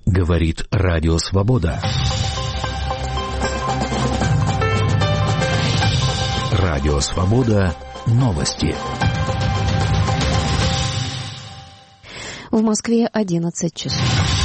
Говорит Радио Свобода. Радио Свобода. Новости. В Москве 11 часов.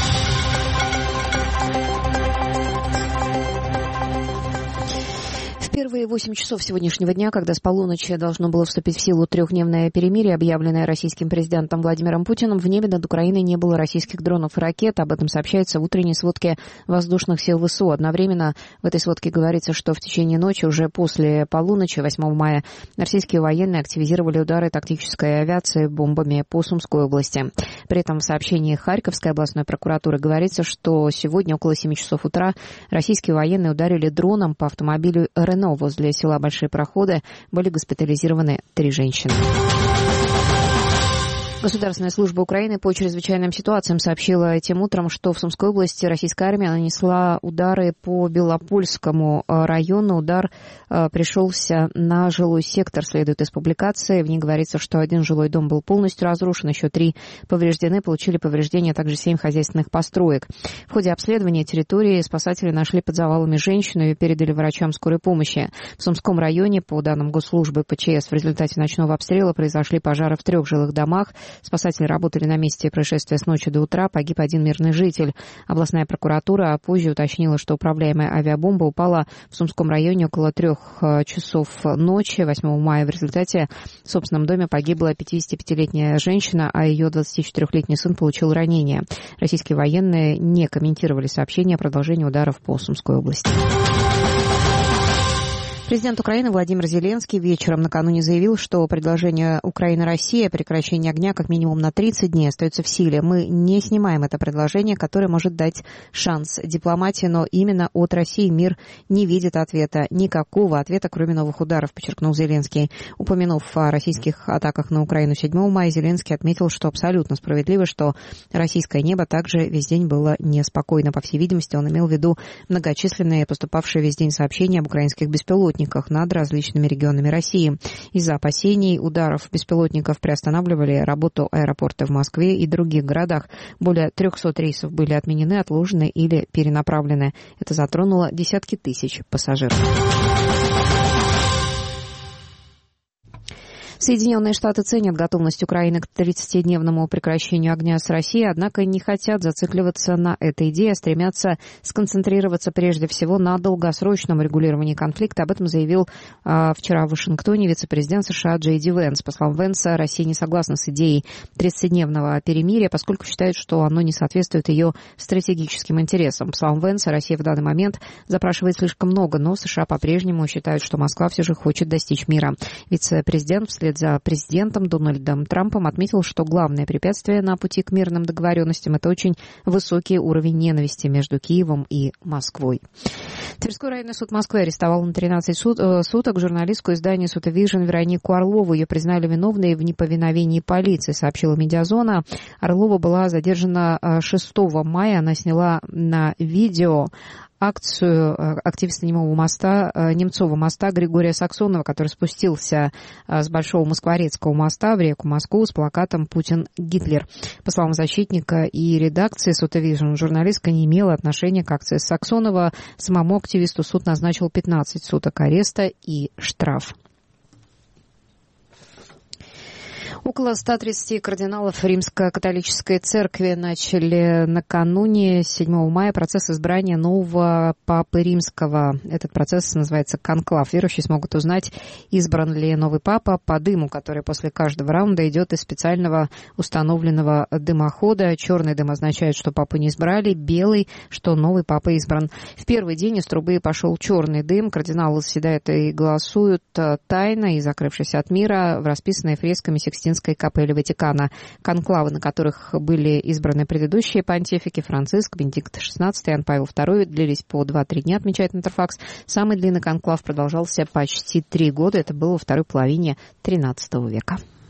Первые 8 часов сегодняшнего дня, когда с полуночи должно было вступить в силу трехдневное перемирие, объявленное российским президентом Владимиром Путиным, в небе над Украиной не было российских дронов и ракет. Об этом сообщается в утренней сводке воздушных сил ВСУ. Одновременно в этой сводке говорится, что в течение ночи, уже после полуночи 8 мая, российские военные активизировали удары тактической авиации бомбами по Сумской области. При этом в сообщении Харьковской областной прокуратуры говорится, что сегодня около 7 часов утра российские военные ударили дроном по автомобилю «Рено». Возле села Большие Проходы были госпитализированы 3 женщины. Государственная служба Украины по чрезвычайным ситуациям сообщила этим утром, что в Сумской области российская армия нанесла удары по Белопольскому району. Удар пришелся на жилой сектор, следует из публикации. В ней говорится, что 1 жилой дом был полностью разрушен, еще 3 повреждены, получили повреждения, а также 7 хозяйственных построек. В ходе обследования территории спасатели нашли под завалами женщину и передали врачам скорой помощи. В Сумском районе, по данным госслужбы ПЧС, в результате ночного обстрела произошли пожары в 3 жилых домах. Спасатели работали на месте происшествия с ночи до утра. Погиб 1 мирный житель. Областная прокуратура позже уточнила, что управляемая авиабомба упала в Сумском районе около 3 часов ночи 8 мая. В результате в собственном доме погибла 55-летняя женщина, а ее 24-летний сын получил ранение. Российские военные не комментировали сообщение о продолжении ударов по Сумской области. Президент Украины Владимир Зеленский вечером накануне заявил, что предложение Украины-России о прекращении огня как минимум на 30 дней остается в силе. Мы не снимаем это предложение, которое может дать шанс дипломатии, но именно от России мир не видит ответа. Никакого ответа, кроме новых ударов, подчеркнул Зеленский. Упомянув о российских атаках на Украину 7 мая, Зеленский отметил, что абсолютно справедливо, что российское небо также весь день было неспокойно. По всей видимости, он имел в виду многочисленные поступавшие весь день сообщения об украинских беспилотниках над различными регионами России. Из-за опасений ударов беспилотников приостанавливали работу аэропорта в Москве и других городах. Более 300 рейсов были отменены, отложены или перенаправлены. Это затронуло десятки тысяч пассажиров. Соединенные Штаты ценят готовность Украины к 30-дневному прекращению огня с Россией, однако не хотят зацикливаться на этой идее, а стремятся сконцентрироваться прежде всего на долгосрочном регулировании конфликта. Об этом заявил вчера в Вашингтоне вице-президент США Джей Ди Венс. По словам Венса, Россия не согласна с идеей 30-дневного перемирия, поскольку считает, что оно не соответствует ее стратегическим интересам. По словам Венса, Россия в данный момент запрашивает слишком много, но США по-прежнему считают, что Москва все же хочет достичь мира. Вице-президент вслед за президентом Дональдом Трампом отметил, что главное препятствие на пути к мирным договоренностям – это очень высокий уровень ненависти между Киевом и Москвой. Тверской районный суд Москвы арестовал на 13 суток журналистку издания «Сутовижн» Веронику Орлову. Ее признали виновной в неповиновении полиции, сообщила «Медиазона». Орлова была задержана 6 мая. Она сняла на видео акцию активиста Немцова моста Григория Саксонова, который спустился с Большого Москворецкого моста в реку Москву с плакатом «Путин Гитлер». По словам защитника и редакции «Сутовижн», журналистка не имела отношения к акции Саксонова. Самому активисту суд назначил 15 суток ареста и штраф. Около 130 кардиналов Римско-католической церкви начали накануне 7 мая процесс избрания нового папы римского. Этот процесс называется конклав. Верующие смогут узнать, избран ли новый папа по дыму, который после каждого раунда идет из специального установленного дымохода. Черный дым означает, что папу не избрали, белый, что новый папа избран. В первый день из трубы пошел черный дым. Кардиналы заседают и голосуют тайно и закрывшись от мира в расписанной фресками Сикстинской капелле Ватикана. Конклавы, на которых были избраны предыдущие понтифики Франциск, Бенедикт XVI и Иоанн Павел II, длились по 2-3 дня, отмечает Интерфакс. Самый длинный конклав продолжался почти 3 года. Это было во второй половине XIII века.